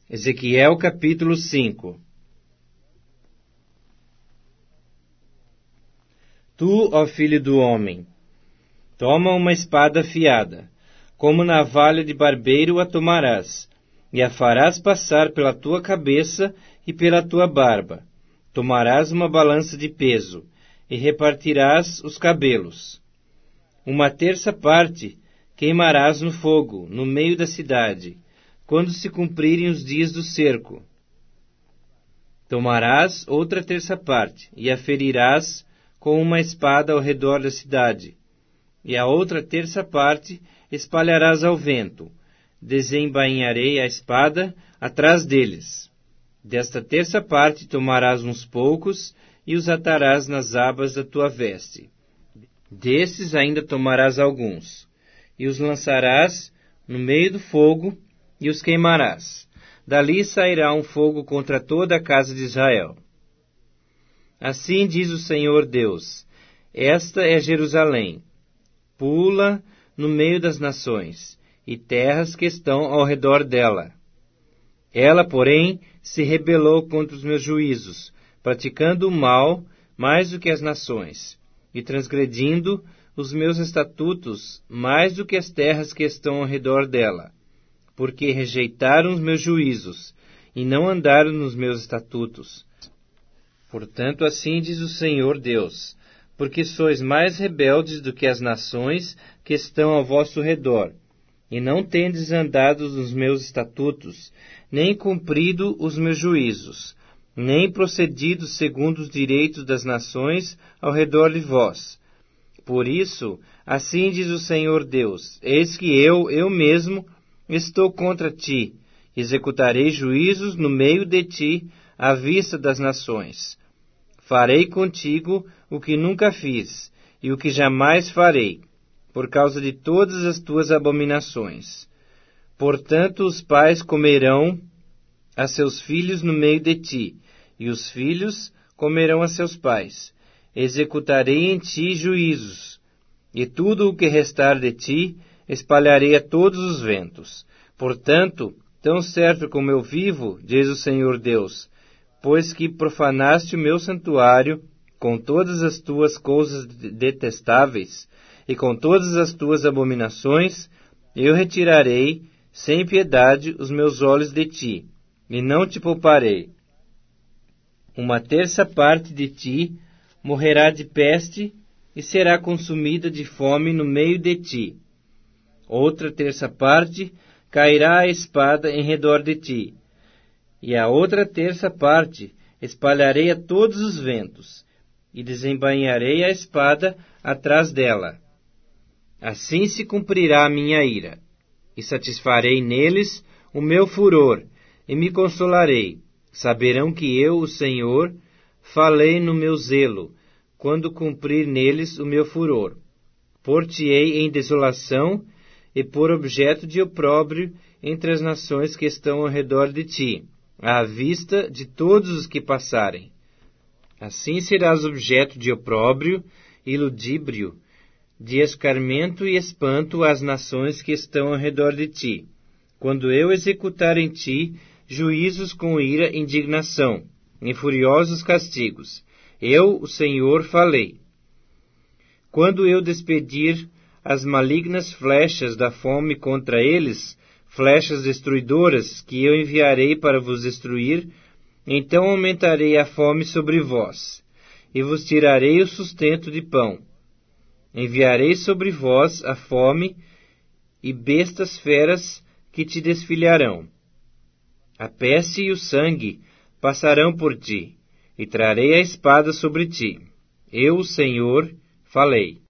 Ezequiel capítulo 5. Tu, ó filho do homem, toma uma espada afiada, como navalha de barbeiro a tomarás, e a farás passar pela tua cabeça e pela tua barba. Tomarás uma balança de peso, e repartirás os cabelos. 1/3 parte queimarás no fogo, no meio da cidade, quando se cumprirem os dias do cerco. Tomarás outra 1/3 parte, e a ferirás com uma espada ao redor da cidade, e a outra 1/3 parte espalharás ao vento. Desembainharei a espada atrás deles. Desta 1/3 parte tomarás uns poucos, e os atarás nas abas da tua veste. Desses ainda tomarás alguns, e os lançarás no meio do fogo, e os queimarás. Dali sairá um fogo contra toda a casa de Israel. Assim diz o Senhor Deus: esta é Jerusalém. Pula no meio das nações, e terras que estão ao redor dela. Ela, porém, se rebelou contra os meus juízos, praticando o mal mais do que as nações, e transgredindo os meus estatutos mais do que as terras que estão ao redor dela, porque rejeitaram os meus juízos, e não andaram nos meus estatutos. Portanto, assim diz o Senhor Deus: porque sois mais rebeldes do que as nações que estão ao vosso redor, e não tendes andado nos meus estatutos, nem cumprido os meus juízos, nem procedido segundo os direitos das nações ao redor de vós. Por isso, assim diz o Senhor Deus: eis que eu mesmo, estou contra ti, executarei juízos no meio de ti, à vista das nações. Farei contigo o que nunca fiz, e o que jamais farei, por causa de todas as tuas abominações. Portanto, os pais comerão a seus filhos no meio de ti, e os filhos comerão a seus pais. Executarei em ti juízos, e tudo o que restar de ti espalharei a todos os ventos. Portanto, tão certo como eu vivo, diz o Senhor Deus, pois que profanaste o meu santuário com todas as tuas coisas detestáveis e com todas as tuas abominações, eu retirarei sem piedade os meus olhos de ti, e não te pouparei. 1/3 parte de ti morrerá de peste e será consumida de fome no meio de ti. Outra 1/3 parte cairá a espada em redor de ti, e a outra 1/3 parte espalharei a todos os ventos, e desembainharei a espada atrás dela. Assim se cumprirá a minha ira, e satisfarei neles o meu furor, e me consolarei. Saberão que eu, o Senhor, falei no meu zelo, quando cumprir neles o meu furor. Por-te-ei em desolação, e por objeto de opróbrio entre as nações que estão ao redor de ti, à vista de todos os que passarem. Assim serás objeto de opróbrio e ludíbrio, de escarmento e espanto às nações que estão ao redor de ti, quando eu executar em ti juízos com ira e indignação, em furiosos castigos. Eu, o Senhor, falei. Quando eu despedir as malignas flechas da fome contra eles, flechas destruidoras que eu enviarei para vos destruir, então aumentarei a fome sobre vós, e vos tirarei o sustento de pão. Enviarei sobre vós a fome e bestas feras que te desfilharão. A peste e o sangue passarão por ti, e trarei a espada sobre ti. Eu, o Senhor, falei.